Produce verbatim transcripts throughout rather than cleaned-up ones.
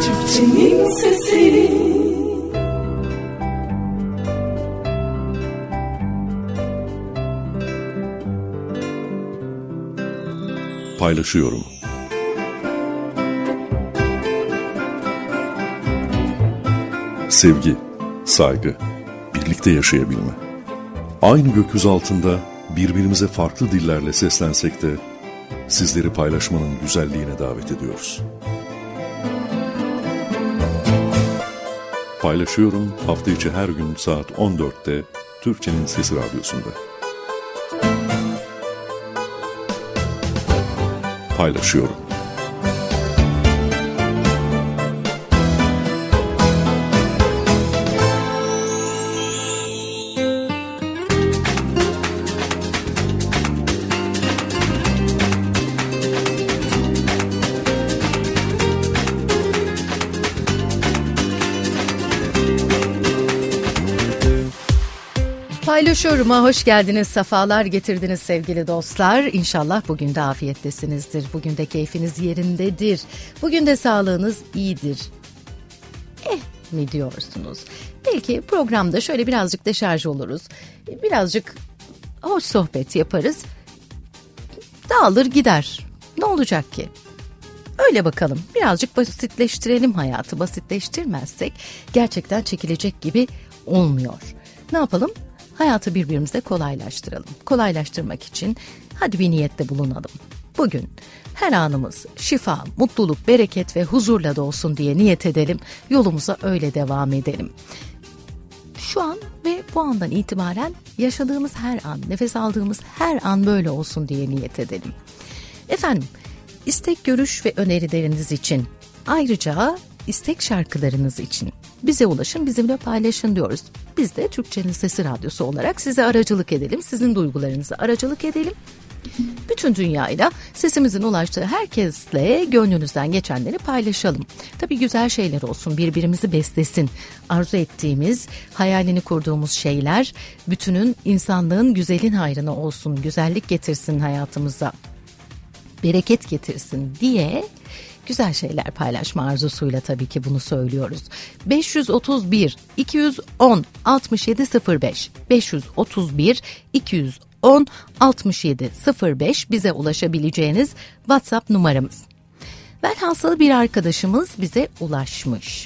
Türkçenin sesi. Paylaşıyorum. Sevgi, saygı, birlikte yaşayabilme. Aynı gökyüzü altında birbirimize farklı dillerle seslensek de sizleri paylaşmanın güzelliğine davet ediyoruz. Paylaşıyorum hafta içi her gün saat on dörtte Türkçenin Sesi Radyosu'nda. Paylaşıyorum. Paylaşıyorum'a hoş geldiniz, sefalar getirdiniz sevgili dostlar. İnşallah bugün de afiyettesinizdir, bugün de keyfiniz yerindedir, bugün de sağlığınız iyidir. Eh mi diyorsunuz? Belki programda şöyle birazcık deşarj oluruz, birazcık hoş sohbet yaparız, dağılır gider. Ne olacak ki? Öyle bakalım, birazcık basitleştirelim hayatı. Basitleştirmezsek gerçekten çekilecek gibi olmuyor. Ne yapalım? Hayatı birbirimizle kolaylaştıralım. Kolaylaştırmak için hadi bir niyette bulunalım. Bugün her anımız şifa, mutluluk, bereket ve huzurla da olsun diye niyet edelim. Yolumuza öyle devam edelim. Şu an ve bu andan itibaren yaşadığımız her an, nefes aldığımız her an böyle olsun diye niyet edelim. Efendim, istek, görüş ve önerileriniz için, ayrıca istek şarkılarınız için bize ulaşın, bizimle paylaşın diyoruz. Biz de Türkçenin Sesi Radyosu olarak size aracılık edelim, sizin duygularınızı aracılık edelim. Bütün dünyayla sesimizin ulaştığı herkesle gönlünüzden geçenleri paylaşalım. Tabii güzel şeyler olsun, birbirimizi beslesin. Arzu ettiğimiz, hayalini kurduğumuz şeyler bütünün, insanlığın güzelin hayrına olsun, güzellik getirsin hayatımıza, bereket getirsin diye güzel şeyler paylaşma arzusuyla tabii ki bunu söylüyoruz. beş yüz otuz bir iki yüz on altmış yedi sıfır beş beş yüz otuz bir iki yüz on altmış yedi sıfır beş bize ulaşabileceğiniz WhatsApp numaramız. Velhasıl bir arkadaşımız bize ulaşmış.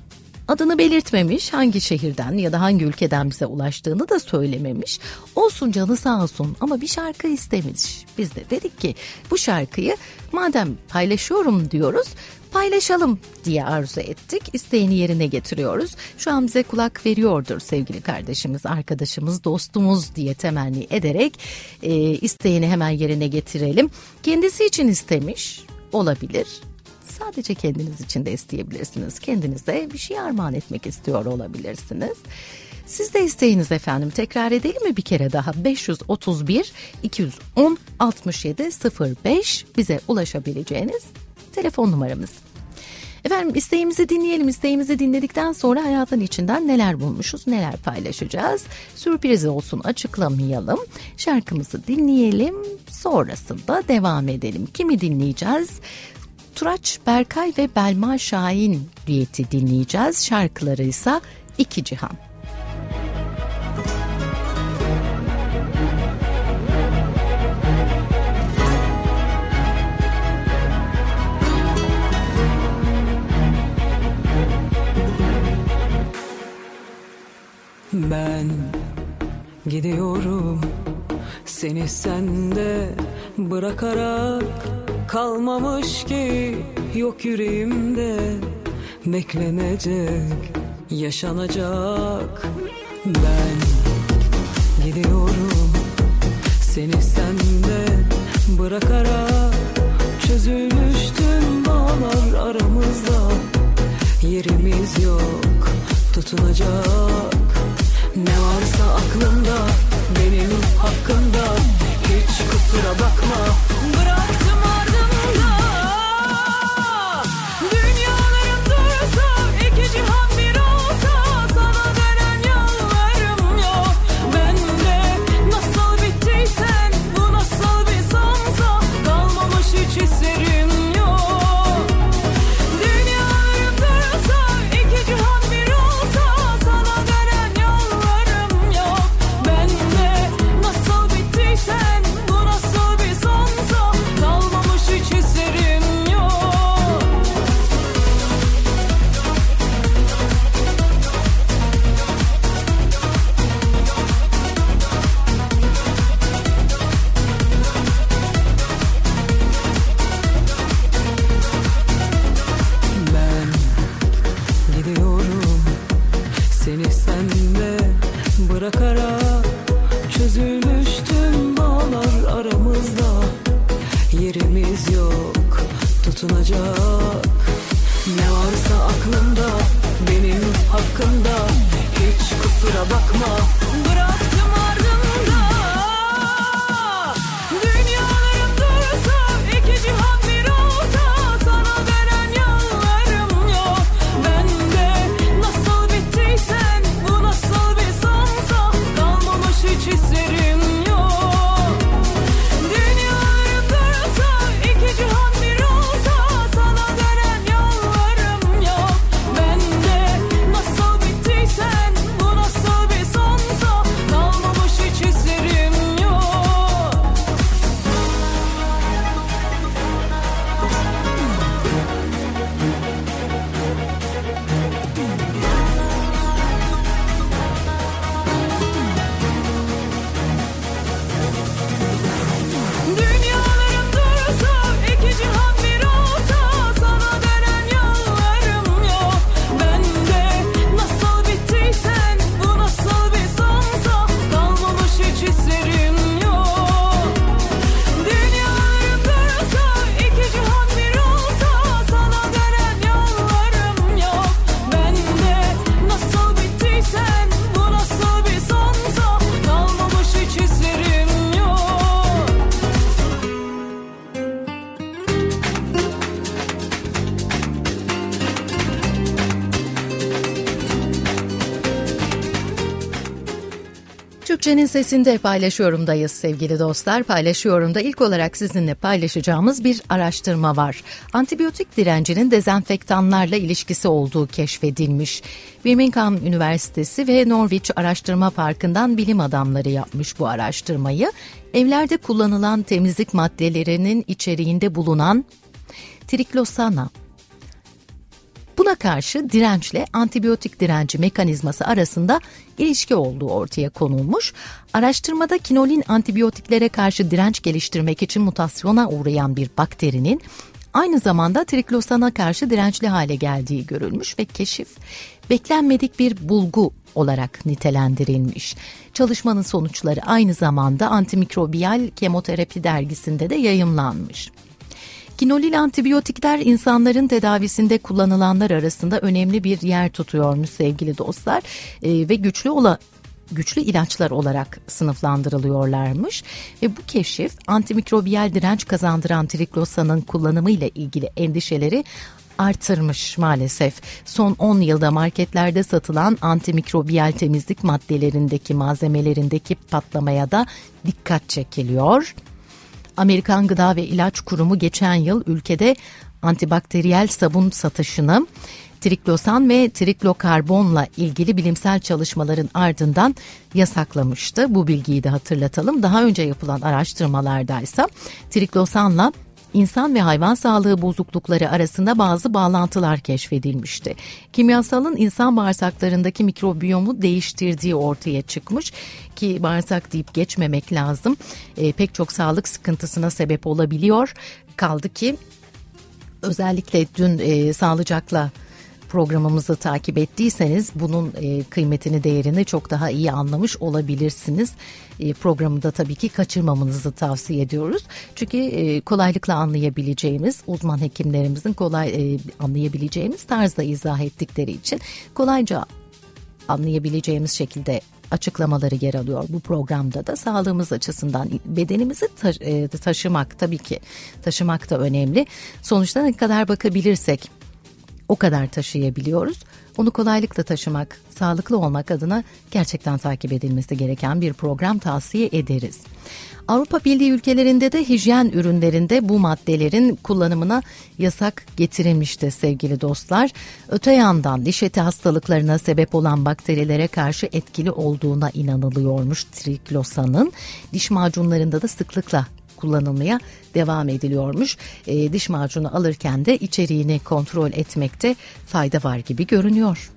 Adını belirtmemiş, hangi şehirden ya da hangi ülkeden bize ulaştığını da söylememiş. Olsun, canı sağ olsun, ama bir şarkı istemiş. Biz de dedik ki bu şarkıyı madem paylaşıyorum diyoruz, paylaşalım diye arzu ettik. İsteğini yerine getiriyoruz. Şu an bize kulak veriyordur sevgili kardeşimiz, arkadaşımız, dostumuz diye temenni ederek e, isteğini hemen yerine getirelim. Kendisi için istemiş olabilir. Sadece kendiniz için de isteyebilirsiniz. Kendinize bir şey armağan etmek istiyor olabilirsiniz. Siz de isteyiniz efendim. Tekrar edelim mi bir kere daha? beş yüz otuz bir iki yüz on altmış yedi sıfır beş bize ulaşabileceğiniz telefon numaramız. Efendim, isteğimizi dinleyelim. İsteğimizi dinledikten sonra hayatın içinden neler bulmuşuz, neler paylaşacağız. Sürpriz olsun, açıklamayalım. Şarkımızı dinleyelim. Sonrasında devam edelim. Kimi dinleyeceğiz? Turaç Berkay ve Belma Şahin düeti dinleyeceğiz. Şarkıları ise İki Cihan. Ben gidiyorum, seni sende bırakarak, kalmamış ki yok yüreğimde beklenecek, yaşanacak. Ben gidiyorum, seni sende bırakarak, çözülmüş tüm bağlar aramızda, yerimiz yok tutunacak. Ne varsa aklımda, benim hakkımda, hiç kusura bakma, bıraktım ardımda. Dünyalarım dursa, iki cihan bir olsa, sana dönen yollarım yok. Ben de nasıl bittiysen, bu nasıl bir sansa, kalmamış hiç hislerim yok. Dünyalarım dursa, Türkçenin sesinde Paylaşıyorum'dayız sevgili dostlar. Paylaşıyorum'da ilk olarak sizinle paylaşacağımız bir araştırma var. Antibiyotik direncinin dezenfektanlarla ilişkisi olduğu keşfedilmiş. Birmingham Üniversitesi ve Norwich Araştırma Parkı'ndan bilim adamları yapmış bu araştırmayı. Evlerde kullanılan temizlik maddelerinin içeriğinde bulunan triklosana, buna karşı dirençle antibiyotik direnci mekanizması arasında ilişki olduğu ortaya konulmuş. Araştırmada kinolin antibiyotiklere karşı direnç geliştirmek için mutasyona uğrayan bir bakterinin aynı zamanda triklosana karşı dirençli hale geldiği görülmüş ve keşif beklenmedik bir bulgu olarak nitelendirilmiş. Çalışmanın sonuçları aynı zamanda Antimikrobiyal Kemoterapi dergisinde de yayımlanmış. Kinolil antibiyotikler insanların tedavisinde kullanılanlar arasında önemli bir yer tutuyormuş sevgili dostlar ee, ve güçlü ola, güçlü ilaçlar olarak sınıflandırılıyorlarmış ve bu keşif antimikrobiyal direnç kazandıran triklosanın kullanımı ile ilgili endişeleri artırmış maalesef. Son on yılda marketlerde satılan antimikrobiyal temizlik maddelerindeki malzemelerindeki patlamaya da dikkat çekiliyor. Amerikan Gıda ve İlaç Kurumu geçen yıl ülkede antibakteriyel sabun satışını triklosan ve triklokarbonla ilgili bilimsel çalışmaların ardından yasaklamıştı. Bu bilgiyi de hatırlatalım. Daha önce yapılan araştırmalardaysa triklosanla İnsan ve hayvan sağlığı bozuklukları arasında bazı bağlantılar keşfedilmişti. Kimyasalın insan bağırsaklarındaki mikrobiyomu değiştirdiği ortaya çıkmış ki bağırsak deyip geçmemek lazım. E, pek çok sağlık sıkıntısına sebep olabiliyor. Kaldı ki özellikle dün e, Sağlıcakla programımızı takip ettiyseniz bunun e, kıymetini, değerini çok daha iyi anlamış olabilirsiniz. E, programı da tabii ki kaçırmamanızı tavsiye ediyoruz. Çünkü e, kolaylıkla anlayabileceğimiz, uzman hekimlerimizin kolay e, anlayabileceğimiz tarzda izah ettikleri için kolayca anlayabileceğimiz şekilde açıklamaları yer alıyor. Bu programda da sağlığımız açısından bedenimizi ta- e, taşımak tabii ki taşımak da önemli. Sonuçta ne kadar bakabilirsek o kadar taşıyabiliyoruz. Onu kolaylıkla taşımak, sağlıklı olmak adına gerçekten takip edilmesi gereken bir program tavsiye ederiz. Avrupa Birliği ülkelerinde de hijyen ürünlerinde bu maddelerin kullanımına yasak getirilmişti sevgili dostlar. Öte yandan diş eti hastalıklarına sebep olan bakterilere karşı etkili olduğuna inanılıyormuş triklosanın. Diş macunlarında da sıklıkla kullanılmaya devam ediliyormuş. E, diş macunu alırken de içeriğini kontrol etmekte fayda var gibi görünüyor.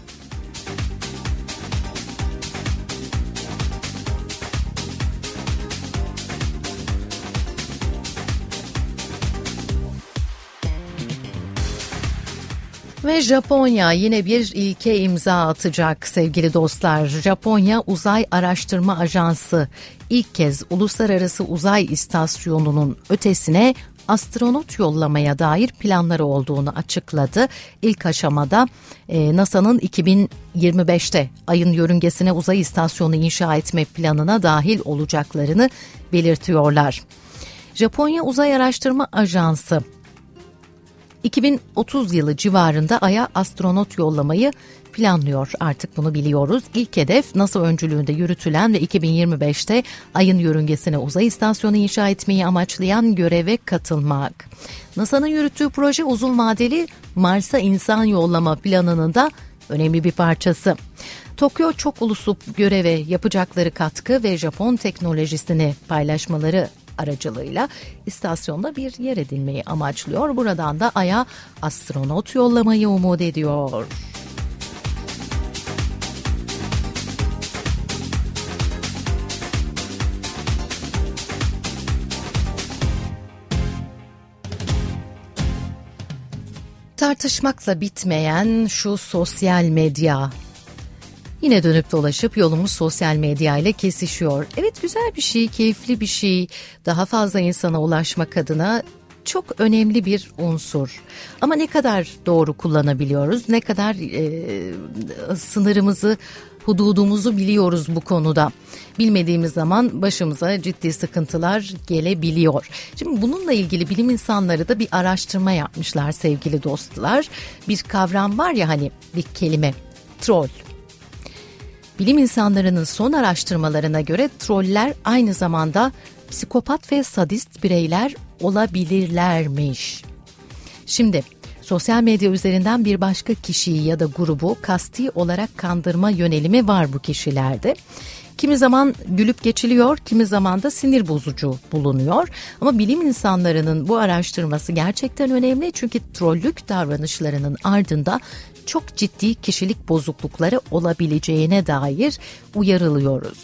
Ve Japonya yine bir ilke imza atacak sevgili dostlar. Japonya Uzay Araştırma Ajansı ilk kez Uluslararası Uzay İstasyonu'nun ötesine astronot yollamaya dair planları olduğunu açıkladı. İlk aşamada e, NASA'nın iki bin yirmi beşte ayın yörüngesine uzay istasyonu inşa etme planına dahil olacaklarını belirtiyorlar. Japonya Uzay Araştırma Ajansı iki bin otuz yılı civarında Ay'a astronot yollamayı planlıyor. Artık bunu biliyoruz. İlk hedef NASA öncülüğünde yürütülen ve iki bin yirmi beşte Ay'ın yörüngesine uzay istasyonu inşa etmeyi amaçlayan göreve katılmak. NASA'nın yürüttüğü proje uzun vadeli Mars'a insan yollama planının da önemli bir parçası. Tokyo çok uluslu göreve yapacakları katkı ve Japon teknolojisini paylaşmaları aracılığıyla istasyonda bir yer edinmeyi amaçlıyor. Buradan da Ay'a astronot yollamayı umut ediyor. Tartışmakla bitmeyen şu sosyal medya. Yine dönüp dolaşıp yolumuz sosyal medya ile kesişiyor. Evet, güzel bir şey, keyifli bir şey. Daha fazla insana ulaşmak adına çok önemli bir unsur. Ama ne kadar doğru kullanabiliyoruz, ne kadar e, sınırımızı, hududumuzu biliyoruz bu konuda. Bilmediğimiz zaman başımıza ciddi sıkıntılar gelebiliyor. Şimdi bununla ilgili bilim insanları da bir araştırma yapmışlar sevgili dostlar. Bir kavram var ya, hani bir kelime, troll. Bilim insanlarının son araştırmalarına göre troller aynı zamanda psikopat ve sadist bireyler olabilirlermiş. Şimdi sosyal medya üzerinden bir başka kişiyi ya da grubu kasti olarak kandırma yönelimi var bu kişilerde. Kimi zaman gülüp geçiliyor, kimi zaman da sinir bozucu bulunuyor. Ama bilim insanlarının bu araştırması gerçekten önemli çünkü trollük davranışlarının ardında çok ciddi kişilik bozuklukları olabileceğine dair uyarılıyoruz.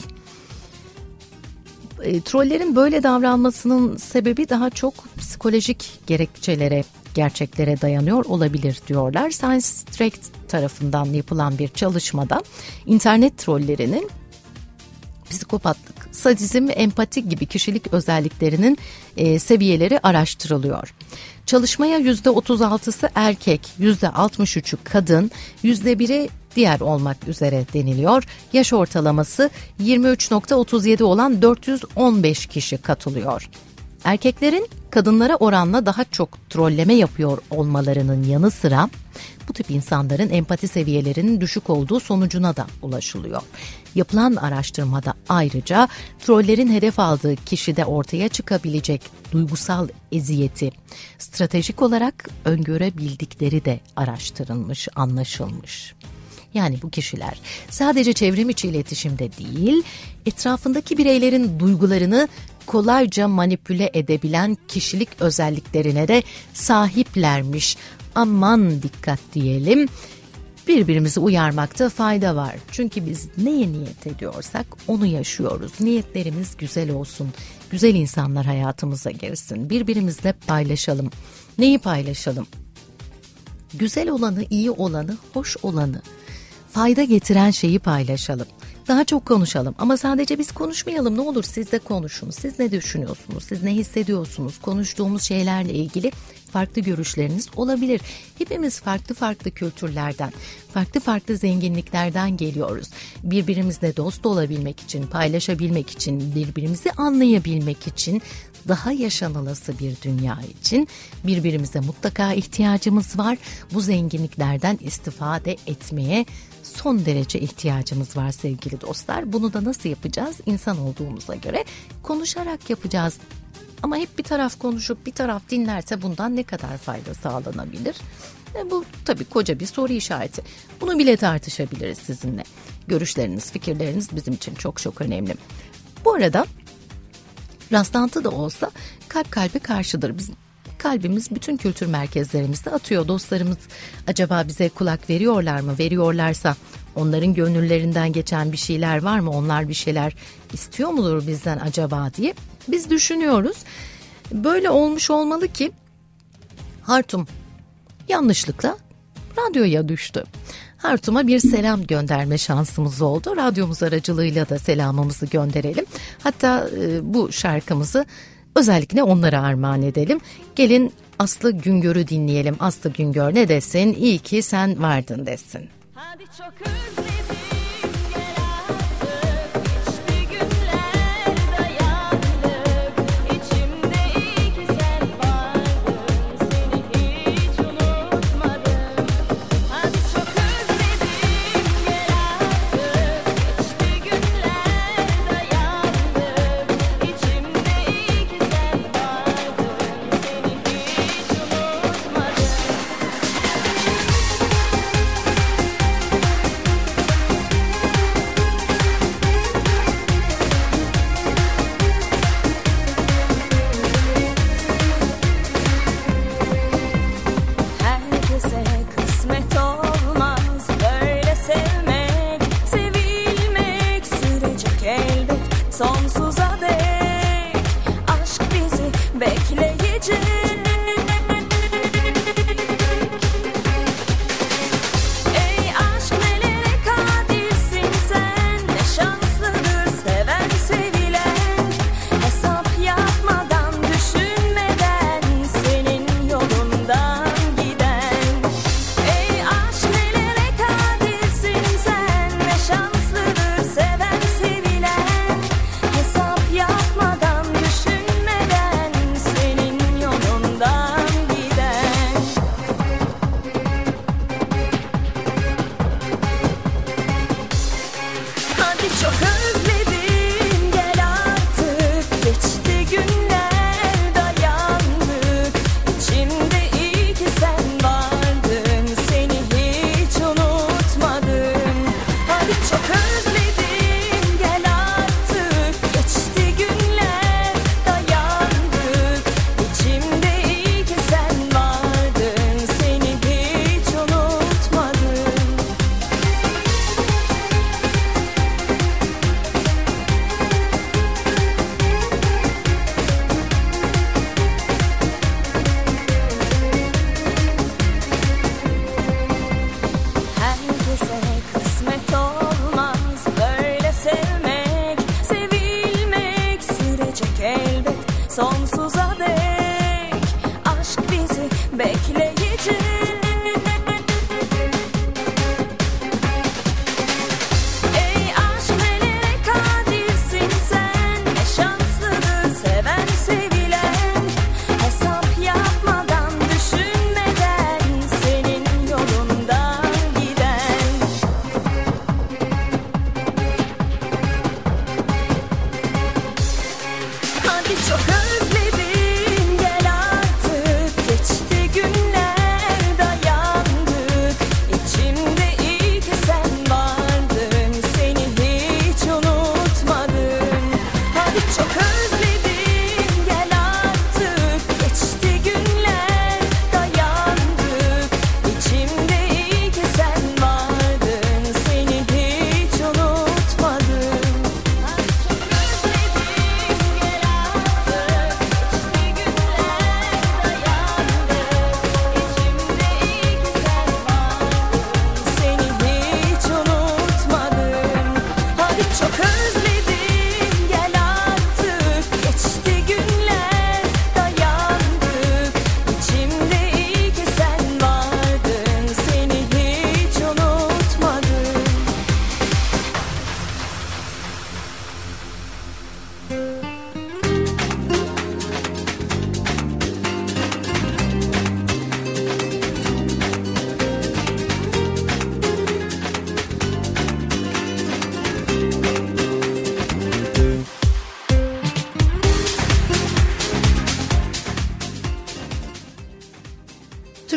E, trollerin böyle davranmasının sebebi daha çok psikolojik gerekçelere, gerçeklere dayanıyor olabilir diyorlar. Science Tract tarafından yapılan bir çalışmada internet trollerinin psikopatlık, sadizm ve empati gibi kişilik özelliklerinin e, seviyeleri araştırılıyor. Çalışmaya yüzde otuz altısı erkek, yüzde altmış üçü kadın, yüzde biri diğer olmak üzere deniliyor. Yaş ortalaması yirmi üç virgül otuz yedi olan dört yüz on beş kişi katılıyor. Erkeklerin kadınlara oranla daha çok trolleme yapıyor olmalarının yanı sıra bu tip insanların empati seviyelerinin düşük olduğu sonucuna da ulaşılıyor. Yapılan araştırmada ayrıca trollerin hedef aldığı kişide ortaya çıkabilecek duygusal eziyeti stratejik olarak öngörebildikleri de araştırılmış, anlaşılmış. Yani bu kişiler sadece çevrim içi iletişimde değil, etrafındaki bireylerin duygularını kolayca manipüle edebilen kişilik özelliklerine de sahiplermiş. Aman dikkat diyelim. Birbirimizi uyarmakta fayda var. Çünkü biz neye niyet ediyorsak onu yaşıyoruz. Niyetlerimiz güzel olsun. Güzel insanlar hayatımıza girsin. Birbirimizle paylaşalım. Neyi paylaşalım? Güzel olanı, iyi olanı, hoş olanı, fayda getiren şeyi paylaşalım. Daha çok konuşalım ama sadece biz konuşmayalım, ne olur siz de konuşun. Siz ne düşünüyorsunuz, siz ne hissediyorsunuz? Konuştuğumuz şeylerle ilgili farklı görüşleriniz olabilir. Hepimiz farklı farklı kültürlerden, farklı farklı zenginliklerden geliyoruz. Birbirimizle dost olabilmek için, paylaşabilmek için, birbirimizi anlayabilmek için, daha yaşanılası bir dünya için birbirimize mutlaka ihtiyacımız var. Bu zenginliklerden istifade etmeye son derece ihtiyacımız var sevgili dostlar. Bunu da nasıl yapacağız? İnsan olduğumuza göre konuşarak yapacağız. Ama hep bir taraf konuşup bir taraf dinlerse bundan ne kadar fayda sağlanabilir? E bu tabii koca bir soru işareti. Bunu bile tartışabiliriz sizinle. Görüşleriniz, fikirleriniz bizim için çok çok önemli. Bu arada rastlantı da olsa kalp kalbe karşıdır. Bizim kalbimiz bütün kültür merkezlerimizde atıyor. Dostlarımız acaba bize kulak veriyorlar mı? Veriyorlarsa onların gönüllerinden geçen bir şeyler var mı? Onlar bir şeyler istiyor mudur bizden acaba diye biz düşünüyoruz. Böyle olmuş olmalı ki Hartum yanlışlıkla radyoya düştü. Hartum'a bir selam gönderme şansımız oldu. Radyomuz aracılığıyla da selamımızı gönderelim. Hatta e, bu şarkımızı özellikle onlara armağan edelim. Gelin Aslı Güngör'ü dinleyelim. Aslı Güngör ne desin? İyi ki sen vardın desin. Hadi çok özledim gel artık, geçti günler dayandık, içimde iyi ki sen vardın, seni hiç unutmadım. Hadi çok özledim gel artık, geçti günler dayandık, içimde iyi ki sen vardın, seni hiç unutmadım. Herkese kısmet olmaz böyle sevmek, sevilmek sürecek elbet sonsuza dek. Aşk bizi bekleyecek. Ey aşk nelere kadirsin sen, ne şanslıdır seven sevilen. Hesap yapmadan düşünmeden senin yolundan giden. Ey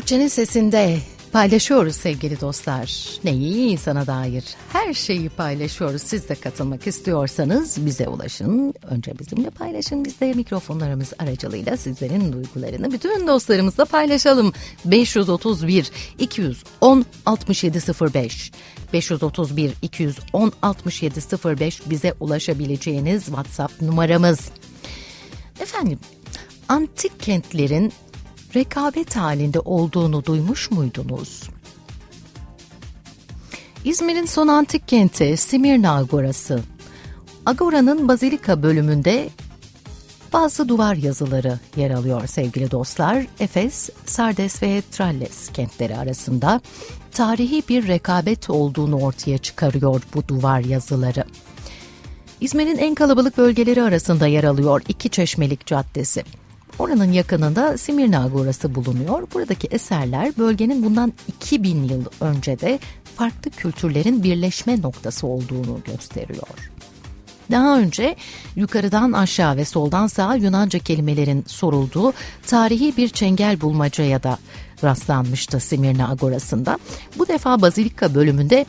Gökçe'nin sesinde paylaşıyoruz sevgili dostlar. Neyi insana dair her şeyi paylaşıyoruz. Siz de katılmak istiyorsanız bize ulaşın. Önce bizimle paylaşın. Biz de mikrofonlarımız aracılığıyla sizlerin duygularını bütün dostlarımızla paylaşalım. beş yüz otuz bir iki yüz on altmış yedi sıfır beş beş yüz otuz bir iki yüz on altmış yedi sıfır beş bize ulaşabileceğiniz WhatsApp numaramız. Efendim, antik kentlerin rekabet halinde olduğunu duymuş muydunuz? İzmir'in son antik kenti Simirna Agorası. Agora'nın Bazilika bölümünde bazı duvar yazıları yer alıyor sevgili dostlar. Efes, Sardes ve Tralles kentleri arasında tarihi bir rekabet olduğunu ortaya çıkarıyor bu duvar yazıları. İzmir'in en kalabalık bölgeleri arasında yer alıyor İki Çeşmelik Caddesi. Oranın yakınında Simirna Agorası bulunuyor. Buradaki eserler bölgenin bundan iki bin yıl önce de farklı kültürlerin birleşme noktası olduğunu gösteriyor. Daha önce yukarıdan aşağı ve soldan sağa Yunanca kelimelerin sorulduğu tarihi bir çengel bulmacaya da rastlanmıştı Simirna Agorası'nda. Bu defa Bazilika bölümünde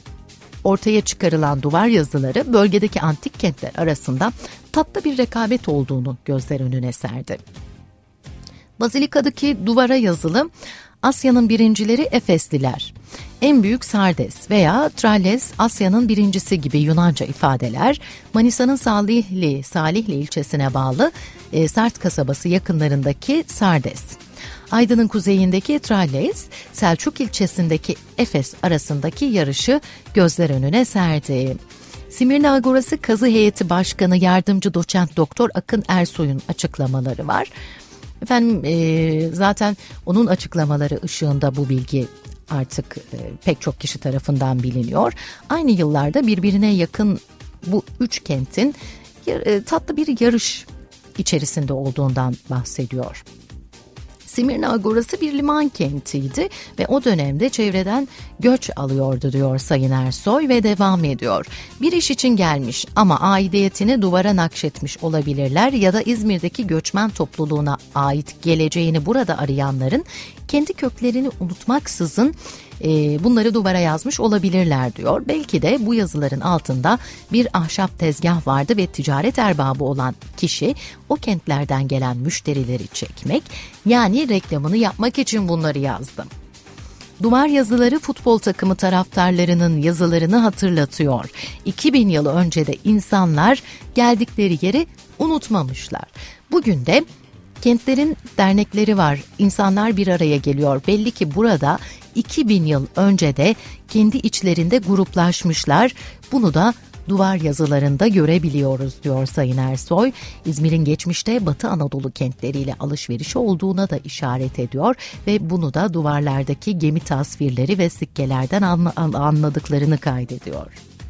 ortaya çıkarılan duvar yazıları bölgedeki antik kentler arasında tatlı bir rekabet olduğunu gözler önüne serdi. Bazilika'daki duvara yazılı Asya'nın birincileri Efesliler, en büyük Sardes veya Tralles Asya'nın birincisi gibi Yunanca ifadeler, Manisa'nın Salihli, Salihli ilçesine bağlı e, Sart kasabası yakınlarındaki Sardes, Aydın'ın kuzeyindeki Tralles, Selçuk ilçesindeki Efes arasındaki yarışı gözler önüne serdi. Simirna Agorası Kazı Heyeti Başkanı Yardımcı Doçent Doktor Akın Ersoy'un açıklamaları var. Efendim e, zaten onun açıklamaları ışığında bu bilgi artık e, pek çok kişi tarafından biliniyor. Aynı yıllarda birbirine yakın bu üç kentin e, tatlı bir yarış içerisinde olduğundan bahsediyor. Simirna Agorası bir liman kentiydi ve o dönemde çevreden göç alıyordu diyor Sayın Ersoy ve devam ediyor. Bir iş için gelmiş ama aidiyetini duvara nakşetmiş olabilirler ya da İzmir'deki göçmen topluluğuna ait geleceğini burada arayanların kendi köklerini unutmaksızın e, bunları duvara yazmış olabilirler diyor. Belki de bu yazıların altında bir ahşap tezgah vardı ve ticaret erbabı olan kişi o kentlerden gelen müşterileri çekmek, yani reklamını yapmak için bunları yazdı. Duvar yazıları futbol takımı taraftarlarının yazılarını hatırlatıyor. iki bin yıl önce de insanlar geldikleri yeri unutmamışlar. Bugün de kentlerin dernekleri var. İnsanlar bir araya geliyor. Belli ki burada iki bin yıl önce de kendi içlerinde gruplaşmışlar. Bunu da duvar yazılarında görebiliyoruz diyor Sayın Ersoy. İzmir'in geçmişte Batı Anadolu kentleriyle alışverişi olduğuna da işaret ediyor ve bunu da duvarlardaki gemi tasvirleri ve sikkelerden anladıklarını kaydediyor.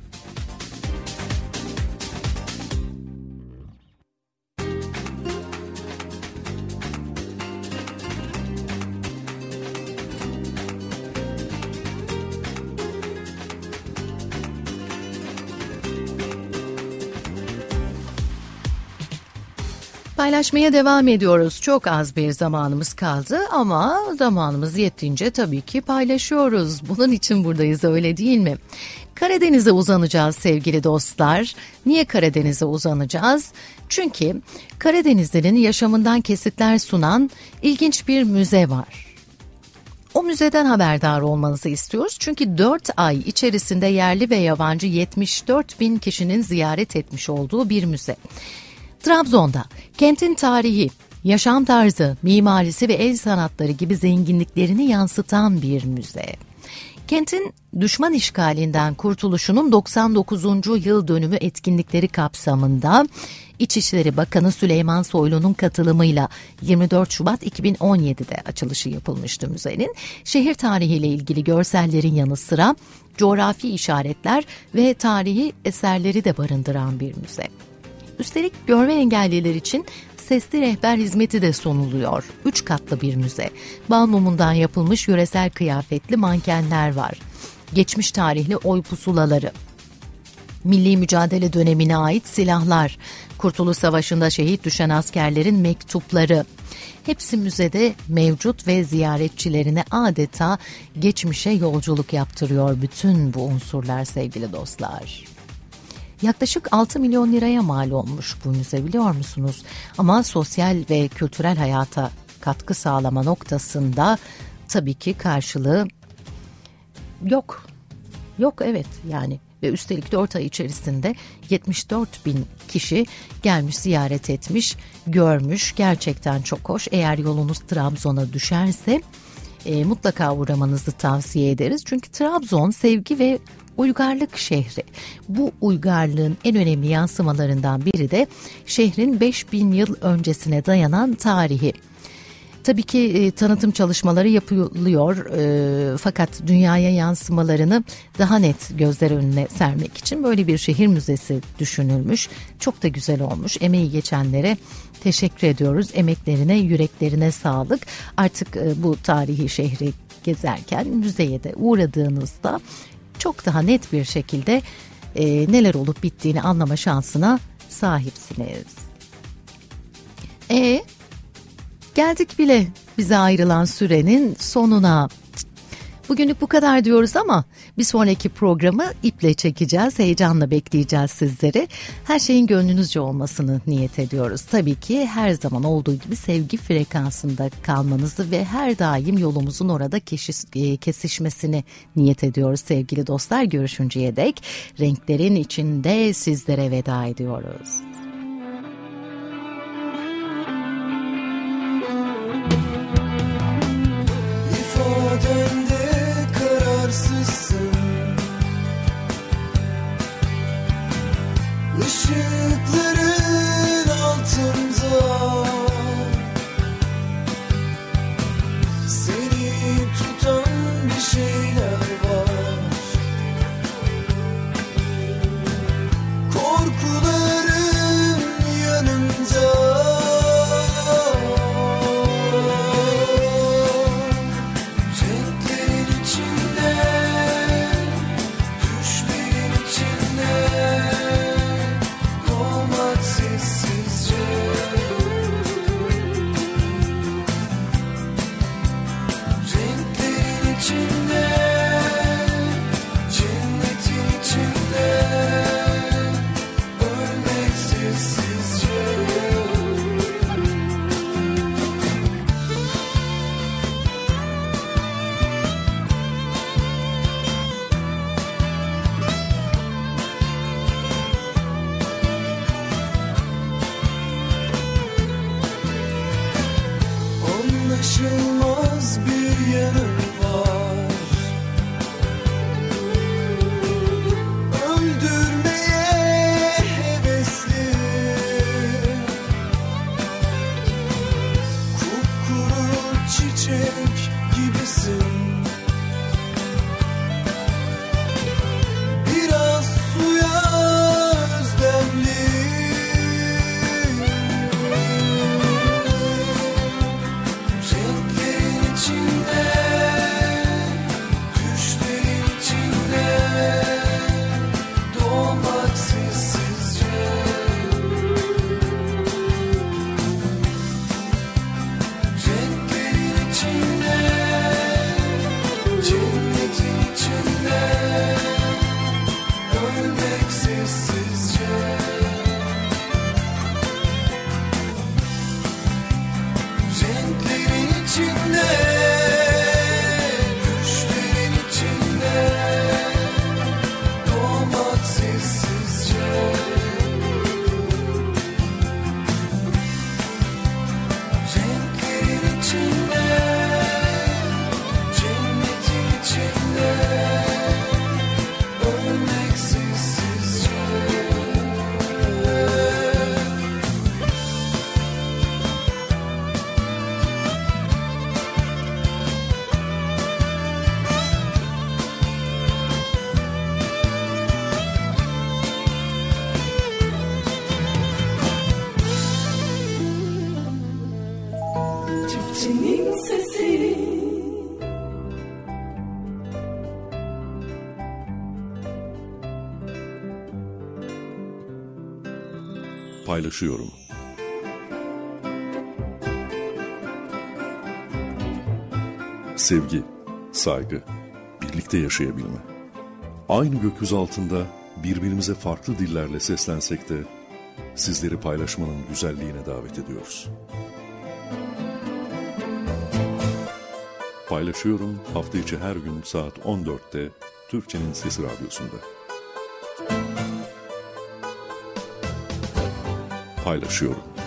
Paylaşmaya devam ediyoruz. Çok az bir zamanımız kaldı ama zamanımız yettiğince tabii ki paylaşıyoruz. Bunun için buradayız, öyle değil mi? Karadeniz'e uzanacağız sevgili dostlar. Niye Karadeniz'e uzanacağız? Çünkü Karadenizlerin yaşamından kesitler sunan ilginç bir müze var. O müzeden haberdar olmanızı istiyoruz. Çünkü dört ay içerisinde yerli ve yabancı yetmiş dört bin kişinin ziyaret etmiş olduğu bir müze. Trabzon'da kentin tarihi, yaşam tarzı, mimarisi ve el sanatları gibi zenginliklerini yansıtan bir müze. Kentin düşman işgalinden kurtuluşunun doksan dokuzuncu yıl dönümü etkinlikleri kapsamında İçişleri Bakanı Süleyman Soylu'nun katılımıyla yirmi dört Şubat iki bin on yedi'de açılışı yapılmıştı müzenin. Şehir tarihiyle ilgili görsellerin yanı sıra coğrafi işaretler ve tarihi eserleri de barındıran bir müze. Üstelik görme engelliler için sesli rehber hizmeti de sunuluyor. Üç katlı bir müze. Bal mumundan yapılmış yöresel kıyafetli mankenler var. Geçmiş tarihli oy pusulaları, milli mücadele dönemine ait silahlar, Kurtuluş Savaşı'nda şehit düşen askerlerin mektupları. hepsi müzede mevcut ve ziyaretçilerine adeta geçmişe yolculuk yaptırıyor bütün bu unsurlar sevgili dostlar. Yaklaşık altı milyon liraya mal olmuş bu müze, biliyor musunuz? Ama sosyal ve kültürel hayata katkı sağlama noktasında tabii ki karşılığı yok. Yok, evet yani. Ve üstelik dört ay içerisinde yetmiş dört bin kişi gelmiş, ziyaret etmiş, görmüş. Gerçekten çok hoş. Eğer yolunuz Trabzon'a düşerse e, mutlaka uğramanızı tavsiye ederiz. Çünkü Trabzon sevgi ve uygarlık şehri. Bu uygarlığın en önemli yansımalarından biri de şehrin beş bin yıl öncesine dayanan tarihi. Tabii ki e, tanıtım çalışmaları yapılıyor e, fakat dünyaya yansımalarını daha net gözler önüne sermek için böyle bir şehir müzesi düşünülmüş. Çok da güzel olmuş. Emeği geçenlere teşekkür ediyoruz. Emeklerine, yüreklerine sağlık. Artık e, bu tarihi şehri gezerken müzeye de uğradığınızda çok daha net bir şekilde e, neler olup bittiğini anlama şansına sahipsiniz. E Geldik bile bize ayrılan sürenin sonuna. Bugünlük bu kadar diyoruz ama bir sonraki programı iple çekeceğiz. Heyecanla bekleyeceğiz sizleri. Her şeyin gönlünüzce olmasını niyet ediyoruz. Tabii ki her zaman olduğu gibi sevgi frekansında kalmanızı ve her daim yolumuzun orada kesişmesini niyet ediyoruz sevgili dostlar. Görüşünceye dek renklerin içinde sizlere veda ediyoruz. İfadende kararsızsın, ışıkların altında seni tutan bir şeyler var. Korkuların yanımda, anlaşılmaz bir yanım var. Öldürmeye hevesli, kupkuru çiçek gibisin. Biraz suya özlemli, Türkçenin sesi. Paylaşıyorum. sevgi, saygı, birlikte yaşayabilme. Aynı gökyüzü altında birbirimize farklı dillerle seslensek de sizleri paylaşmanın güzelliğine davet ediyoruz. Paylaşıyorum hafta içi her gün saat on dörtte Türkçenin Sesi Radyosu'nda. Paylaşıyorum.